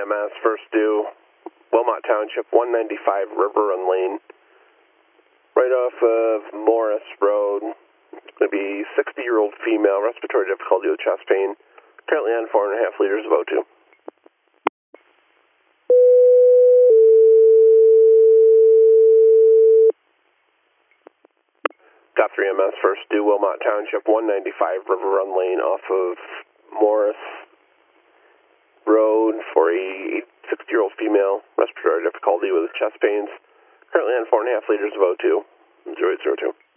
EMS, first due, Wilmot Township, 195 River Run Lane, right off of Morris Road. It's going to be 60-year-old female, respiratory difficulty with chest pain, currently on 4.5 liters of O2. Got 3 EMS, first due, Wilmot Township, 195 River Run Lane off of Morris Road for a 60-year-old female, respiratory difficulty with chest pains, currently on 4.5 liters of O2, 0802.